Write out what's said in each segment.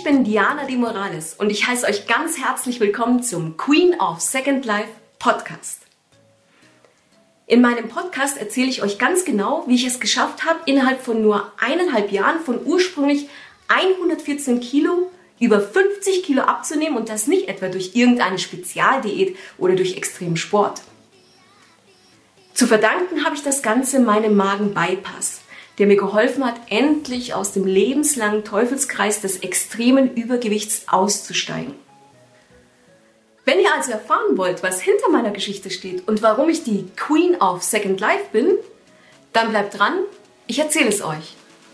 bin Diana de Morales und ich heiße euch ganz herzlich willkommen zum Queen of Second Life Podcast. In meinem Podcast erzähle ich euch ganz genau, wie ich es geschafft habe, innerhalb von nur 1,5 Jahren von ursprünglich 114 Kilo über 50 Kilo abzunehmen und das nicht etwa durch irgendeine Spezialdiät oder durch extremen Sport. Zu verdanken habe ich das Ganze meinem Magen-Bypass, der mir geholfen hat, endlich aus dem lebenslangen Teufelskreis des extremen Übergewichts auszusteigen. Wenn ihr also erfahren wollt, was hinter meiner Geschichte steht und warum ich die Queen of Second Life bin, dann bleibt dran, ich erzähle es euch.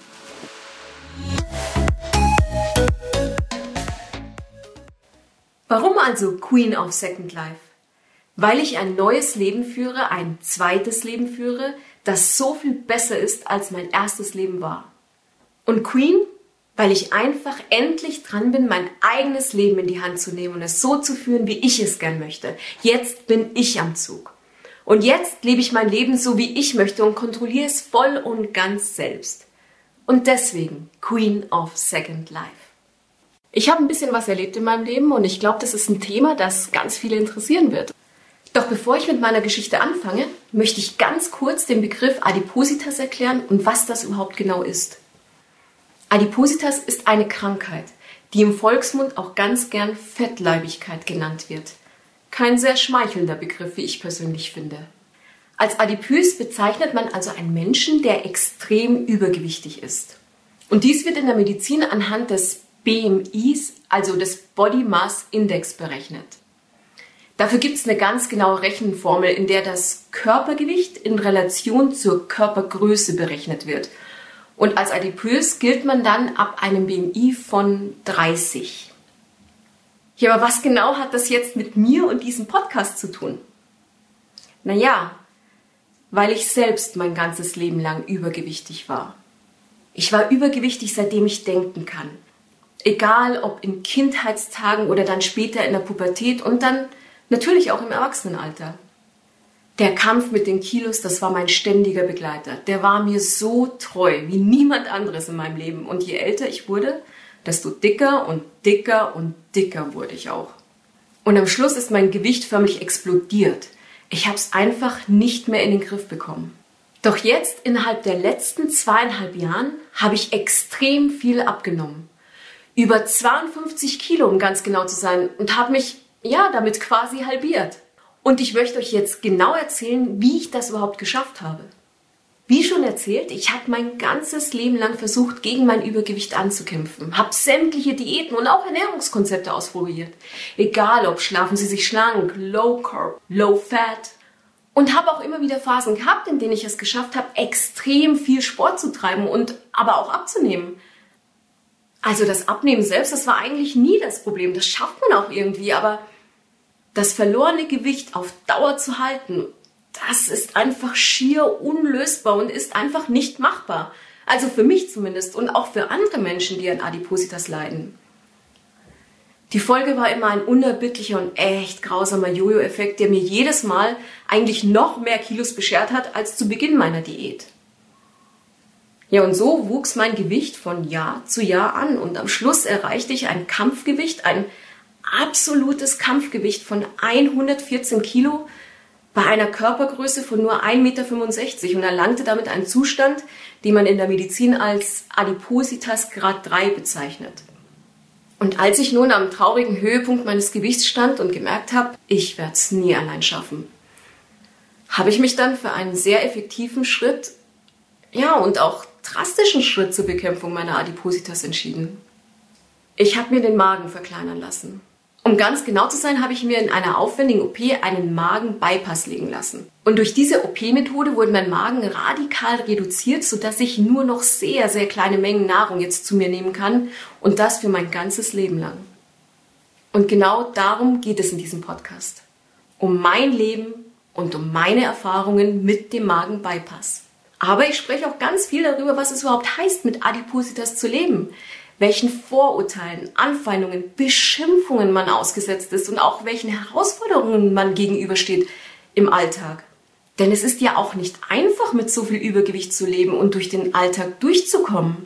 Warum also Queen of Second Life? Weil ich ein neues Leben führe, ein zweites Leben führe, das so viel besser ist, als mein erstes Leben war. Und Queen, weil ich einfach endlich dran bin, mein eigenes Leben in die Hand zu nehmen und es so zu führen, wie ich es gern möchte. Jetzt bin ich am Zug. Und jetzt lebe ich mein Leben so, wie ich möchte und kontrolliere es voll und ganz selbst. Und deswegen Queen of Second Life. Ich habe ein bisschen was erlebt in meinem Leben und ich glaube, das ist ein Thema, das ganz viele interessieren wird. Doch bevor ich mit meiner Geschichte anfange, möchte ich ganz kurz den Begriff Adipositas erklären und was das überhaupt genau ist. Adipositas ist eine Krankheit, die im Volksmund auch ganz gern Fettleibigkeit genannt wird. Kein sehr schmeichelnder Begriff, wie ich persönlich finde. Als adipös bezeichnet man also einen Menschen, der extrem übergewichtig ist. Und dies wird in der Medizin anhand des BMIs, also des Body Mass Index, berechnet. Dafür gibt es eine ganz genaue Rechenformel, in der das Körpergewicht in Relation zur Körpergröße berechnet wird. Und als adipös gilt man dann ab einem BMI von 30. Ja, aber was genau hat das jetzt mit mir und diesem Podcast zu tun? Naja, weil ich selbst mein ganzes Leben lang übergewichtig war. Ich war übergewichtig, seitdem ich denken kann. Egal ob in Kindheitstagen oder dann später in der Pubertät und dann natürlich auch im Erwachsenenalter. Der Kampf mit den Kilos, das war mein ständiger Begleiter. Der war mir so treu wie niemand anderes in meinem Leben. Und je älter ich wurde, desto dicker und dicker und dicker wurde ich auch. Und am Schluss ist mein Gewicht förmlich explodiert. Ich habe es einfach nicht mehr in den Griff bekommen. Doch jetzt, innerhalb der letzten 2,5 Jahren, habe ich extrem viel abgenommen. Über 52 Kilo, um ganz genau zu sein, und habe mich damit quasi halbiert. Und ich möchte euch jetzt genau erzählen, wie ich das überhaupt geschafft habe. Wie schon erzählt, ich habe mein ganzes Leben lang versucht, gegen mein Übergewicht anzukämpfen. Habe sämtliche Diäten und auch Ernährungskonzepte ausprobiert. Egal ob schlafen Sie sich schlank, Low Carb, Low Fat. Und habe auch immer wieder Phasen gehabt, in denen ich es geschafft habe, extrem viel Sport zu treiben und aber auch abzunehmen. Also das Abnehmen selbst, das war eigentlich nie das Problem. Das schafft man auch irgendwie, aber das verlorene Gewicht auf Dauer zu halten, das ist einfach schier unlösbar und ist einfach nicht machbar. Also für mich zumindest und auch für andere Menschen, die an Adipositas leiden. Die Folge war immer ein unerbittlicher und echt grausamer Jojo-Effekt, der mir jedes Mal eigentlich noch mehr Kilos beschert hat als zu Beginn meiner Diät. Ja, und so wuchs mein Gewicht von Jahr zu Jahr an und am Schluss erreichte ich ein Kampfgewicht, ein absolutes Kampfgewicht von 114 Kilo bei einer Körpergröße von nur 1,65 Meter und erlangte damit einen Zustand, den man in der Medizin als Adipositas Grad 3 bezeichnet. Und als ich nun am traurigen Höhepunkt meines Gewichts stand und gemerkt habe, ich werde es nie allein schaffen, habe ich mich dann für einen sehr effektiven Schritt, und auch drastischen Schritt zur Bekämpfung meiner Adipositas entschieden. Ich habe mir den Magen verkleinern lassen. Um ganz genau zu sein, habe ich mir in einer aufwendigen OP einen Magen-Bypass legen lassen. Und durch diese OP-Methode wurde mein Magen radikal reduziert, sodass ich nur noch sehr, sehr kleine Mengen Nahrung jetzt zu mir nehmen kann und das für mein ganzes Leben lang. Und genau darum geht es in diesem Podcast. Um mein Leben und um meine Erfahrungen mit dem Magen-Bypass. Aber ich spreche auch ganz viel darüber, was es überhaupt heißt, mit Adipositas zu leben. Welchen Vorurteilen, Anfeindungen, Beschimpfungen man ausgesetzt ist und auch welchen Herausforderungen man gegenübersteht im Alltag. Denn es ist ja auch nicht einfach, mit so viel Übergewicht zu leben und durch den Alltag durchzukommen.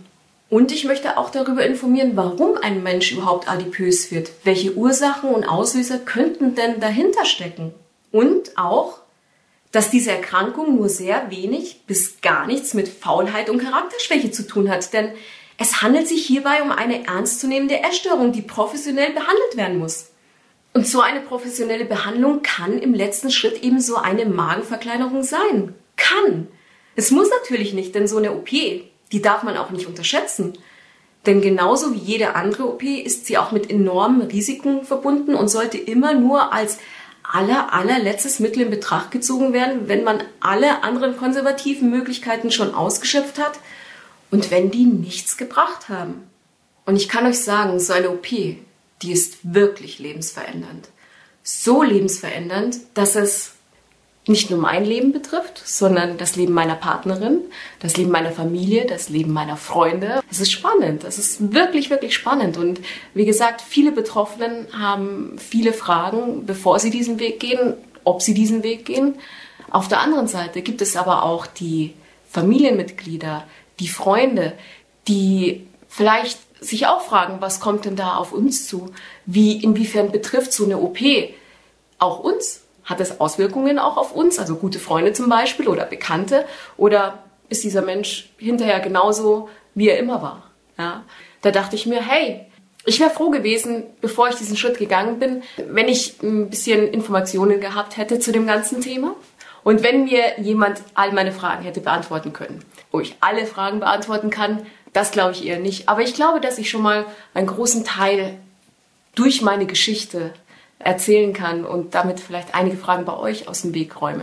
Und ich möchte auch darüber informieren, warum ein Mensch überhaupt adipös wird. Welche Ursachen und Auslöser könnten denn dahinter stecken? Und auch, dass diese Erkrankung nur sehr wenig bis gar nichts mit Faulheit und Charakterschwäche zu tun hat. Denn es handelt sich hierbei um eine ernstzunehmende Essstörung, die professionell behandelt werden muss. Und so eine professionelle Behandlung kann im letzten Schritt eben so eine Magenverkleinerung sein. Kann. Es muss natürlich nicht, denn so eine OP, die darf man auch nicht unterschätzen. Denn genauso wie jede andere OP ist sie auch mit enormen Risiken verbunden und sollte immer nur als allerletztes Mittel in Betracht gezogen werden, wenn man alle anderen konservativen Möglichkeiten schon ausgeschöpft hat und wenn die nichts gebracht haben. Und ich kann euch sagen, so eine OP, die ist wirklich lebensverändernd. So lebensverändernd, dass es nicht nur mein Leben betrifft, sondern das Leben meiner Partnerin, das Leben meiner Familie, das Leben meiner Freunde. Es ist spannend, es ist wirklich, wirklich spannend. Und wie gesagt, viele Betroffenen haben viele Fragen, bevor sie diesen Weg gehen, ob sie diesen Weg gehen. Auf der anderen Seite gibt es aber auch die Familienmitglieder, die Freunde, die vielleicht sich auch fragen, was kommt denn da auf uns zu? Inwiefern betrifft so eine OP auch uns? Hat es Auswirkungen auch auf uns, also gute Freunde zum Beispiel oder Bekannte? Oder ist dieser Mensch hinterher genauso, wie er immer war? Ja? Da dachte ich mir, hey, ich wäre froh gewesen, bevor ich diesen Schritt gegangen bin, wenn ich ein bisschen Informationen gehabt hätte zu dem ganzen Thema. Und wenn mir jemand all meine Fragen hätte beantworten können. Wo ich alle Fragen beantworten kann, das glaube ich eher nicht. Aber ich glaube, dass ich schon mal einen großen Teil durch meine Geschichte erzählen kann und damit vielleicht einige Fragen bei euch aus dem Weg räume.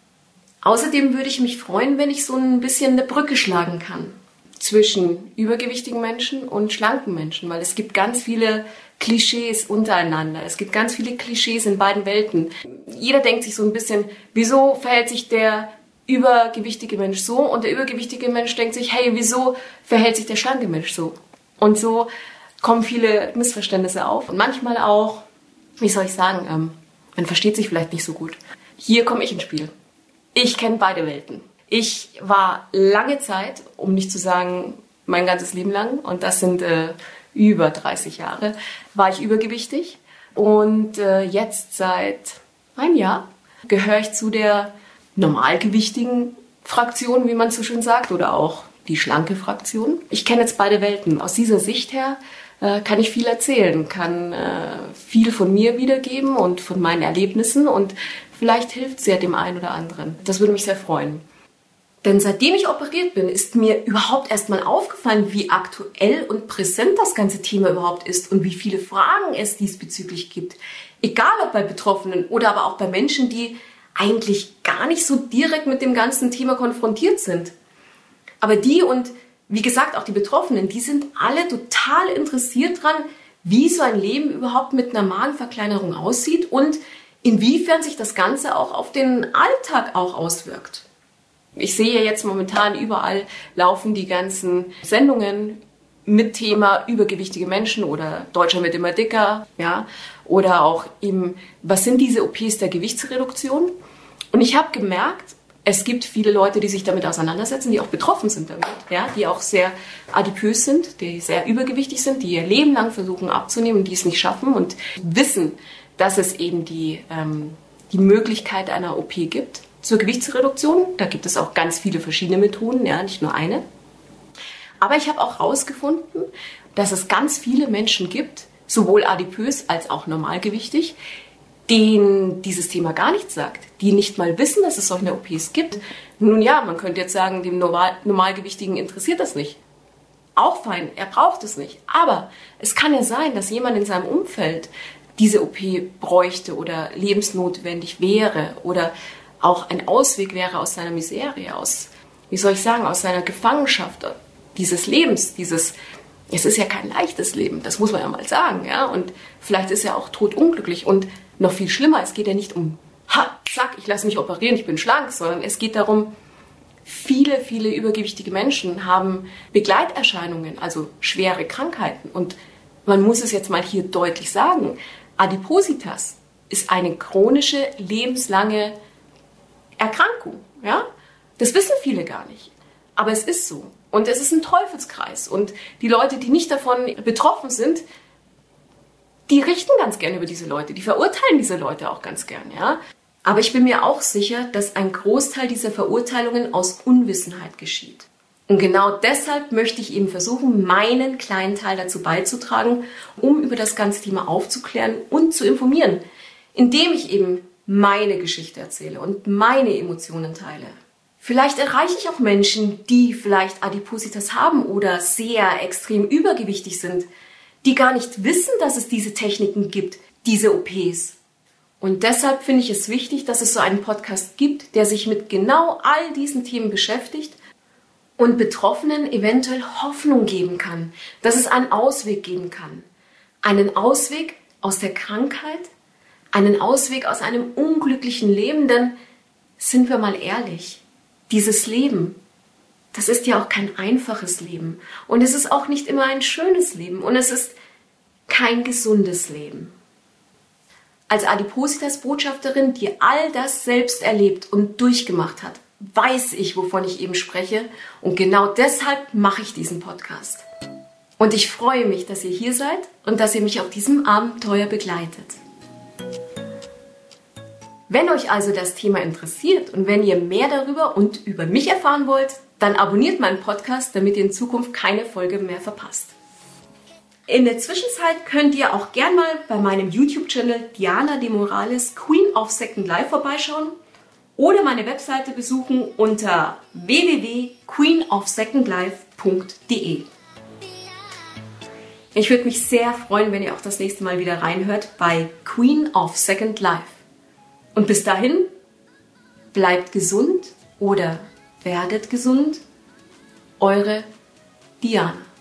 Außerdem würde ich mich freuen, wenn ich so ein bisschen eine Brücke schlagen kann zwischen übergewichtigen Menschen und schlanken Menschen, weil es gibt ganz viele Klischees untereinander. Es gibt ganz viele Klischees in beiden Welten. Jeder denkt sich so ein bisschen, wieso verhält sich der übergewichtige Mensch so? Und der übergewichtige Mensch denkt sich, hey, wieso verhält sich der schlanke Mensch so? Und so kommen viele Missverständnisse auf. Und manchmal auch, wie soll ich sagen, man versteht sich vielleicht nicht so gut. Hier komme ich ins Spiel. Ich kenne beide Welten. Ich war lange Zeit, um nicht zu sagen mein ganzes Leben lang, und das sind über 30 Jahre, war ich übergewichtig. Und jetzt seit einem Jahr gehöre ich zu der normalgewichtigen Fraktion, wie man so schön sagt, oder auch die schlanke Fraktion. Ich kenne jetzt beide Welten. Aus dieser Sicht her kann ich viel erzählen, kann viel von mir wiedergeben und von meinen Erlebnissen und vielleicht hilft es ja dem einen oder anderen. Das würde mich sehr freuen. Denn seitdem ich operiert bin, ist mir überhaupt erstmal aufgefallen, wie aktuell und präsent das ganze Thema überhaupt ist und wie viele Fragen es diesbezüglich gibt. Egal ob bei Betroffenen oder aber auch bei Menschen, die eigentlich gar nicht so direkt mit dem ganzen Thema konfrontiert sind. Aber die und wie gesagt, auch die Betroffenen, die sind alle total interessiert dran, wie so ein Leben überhaupt mit einer Magenverkleinerung aussieht und inwiefern sich das Ganze auch auf den Alltag auch auswirkt. Ich sehe jetzt momentan überall laufen die ganzen Sendungen mit Thema übergewichtige Menschen oder Deutschland wird immer dicker, ja, oder auch eben, was sind diese OPs der Gewichtsreduktion? Und ich habe gemerkt, es gibt viele Leute, die sich damit auseinandersetzen, die auch betroffen sind damit, ja, die auch sehr adipös sind, die sehr übergewichtig sind, die ihr Leben lang versuchen abzunehmen und die es nicht schaffen und wissen, dass es eben die Möglichkeit einer OP gibt zur Gewichtsreduktion. Da gibt es auch ganz viele verschiedene Methoden, ja, nicht nur eine. Aber ich habe auch herausgefunden, dass es ganz viele Menschen gibt, sowohl adipös als auch normalgewichtig, denen dieses Thema gar nichts sagt, die nicht mal wissen, dass es solche OPs gibt. Nun ja, man könnte jetzt sagen, dem Normalgewichtigen interessiert das nicht. Auch fein, er braucht es nicht. Aber es kann ja sein, dass jemand in seinem Umfeld diese OP bräuchte oder lebensnotwendig wäre oder auch ein Ausweg wäre aus seiner Miserie, aus seiner Gefangenschaft dieses Lebens, es ist ja kein leichtes Leben, das muss man ja mal sagen, ja, und vielleicht ist er auch totunglücklich und noch viel schlimmer, es geht ja nicht um, zack, ich lasse mich operieren, ich bin schlank, sondern es geht darum, viele übergewichtige Menschen haben Begleiterscheinungen, also schwere Krankheiten und man muss es jetzt mal hier deutlich sagen, Adipositas ist eine chronische, lebenslange Erkrankung, ja, das wissen viele gar nicht. Aber es ist so. Und es ist ein Teufelskreis. Und die Leute, die nicht davon betroffen sind, die richten ganz gerne über diese Leute. Die verurteilen diese Leute auch ganz gern, ja. Aber ich bin mir auch sicher, dass ein Großteil dieser Verurteilungen aus Unwissenheit geschieht. Und genau deshalb möchte ich eben versuchen, meinen kleinen Teil dazu beizutragen, um über das ganze Thema aufzuklären und zu informieren, indem ich eben meine Geschichte erzähle und meine Emotionen teile. Vielleicht erreiche ich auch Menschen, die vielleicht Adipositas haben oder sehr extrem übergewichtig sind, die gar nicht wissen, dass es diese Techniken gibt, diese OPs. Und deshalb finde ich es wichtig, dass es so einen Podcast gibt, der sich mit genau all diesen Themen beschäftigt und Betroffenen eventuell Hoffnung geben kann, dass es einen Ausweg geben kann. Einen Ausweg aus der Krankheit, einen Ausweg aus einem unglücklichen Leben, denn sind wir mal ehrlich, dieses Leben, das ist ja auch kein einfaches Leben und es ist auch nicht immer ein schönes Leben und es ist kein gesundes Leben. Als Adipositas-Botschafterin, die all das selbst erlebt und durchgemacht hat, weiß ich, wovon ich eben spreche und genau deshalb mache ich diesen Podcast. Und ich freue mich, dass ihr hier seid und dass ihr mich auf diesem Abenteuer begleitet. Wenn euch also das Thema interessiert und wenn ihr mehr darüber und über mich erfahren wollt, dann abonniert meinen Podcast, damit ihr in Zukunft keine Folge mehr verpasst. In der Zwischenzeit könnt ihr auch gern mal bei meinem YouTube-Channel Diana de Morales Queen of Second Life vorbeischauen oder meine Webseite besuchen unter www.queenofsecondlife.de. Ich würde mich sehr freuen, wenn ihr auch das nächste Mal wieder reinhört bei Queen of Second Life. Und bis dahin, bleibt gesund oder werdet gesund. Eure Diana.